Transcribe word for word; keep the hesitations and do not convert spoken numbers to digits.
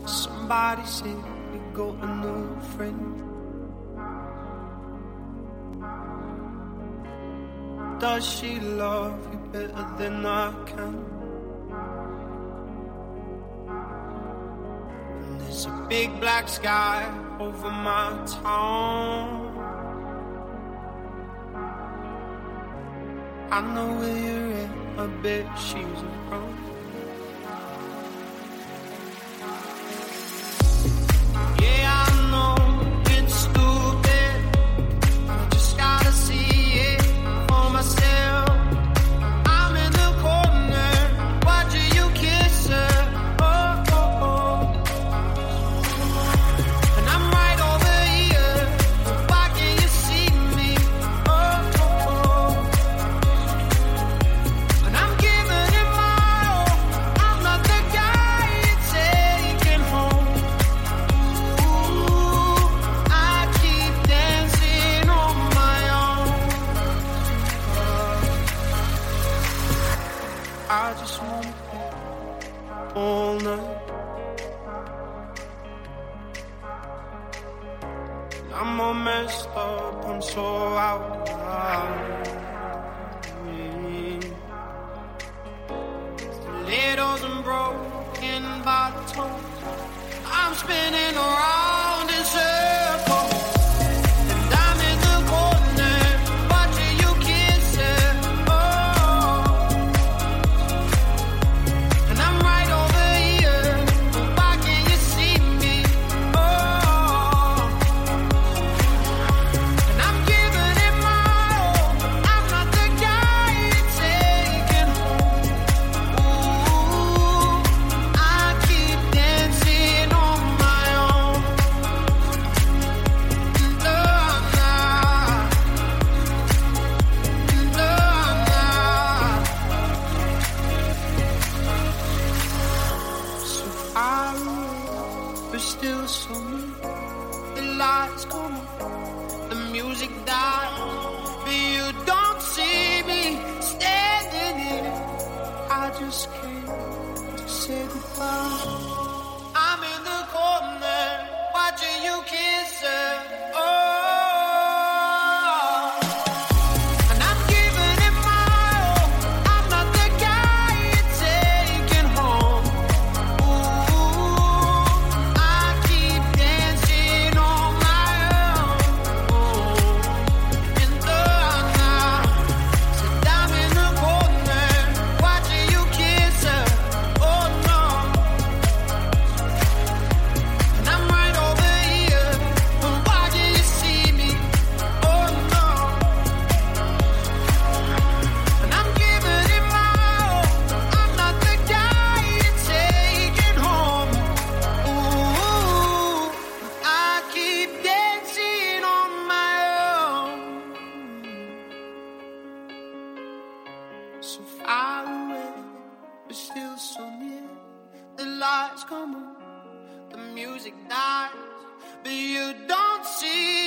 Somebody said you got a new friend. Does she love you better than I can? And there's a big black sky over my town. I know where you're at, I bet she's around. Yeah, I know it's stupid, I just gotta see it for myself. I'm in the corner, watching you kiss her. Oh, oh, oh. And I'm right over here, why can't you see me? Oh, oh, oh. And I'm giving it my all, I'm not the guy you're taking home. Ooh, I keep dancing on my own. I just wanna play all night. I'm all messed up, I'm so out of line. Stilettos and broken bottles, I'm spinning around in circles. And I'm in the corner, watching you kiss her. Oh, and I'm right over here, why can't you see me? Oh, and I'm giving it my all, I'm not the guy you're taking home. Ooh, I keep dancing on my own. No, I'm not. No, I'm not. So far away, but still so near. The lights come on, the music dies, but you don't see me standing here. I just came to say goodbye. I'm in the corner, watching you kiss her. Oh, and I'm giving it my all, I'm not the guy you're taking home. Ooh, I keep dancing on my own. And the night, said I'm in the corner, watching you kiss her. Oh no, and I'm right over here, but why do you see me? Oh no, and I'm giving it my all, I'm not the guy you're taking home. Ooh, I keep dancing on my own. So far away, but still so near. The lights come on, the music dies, but you don't see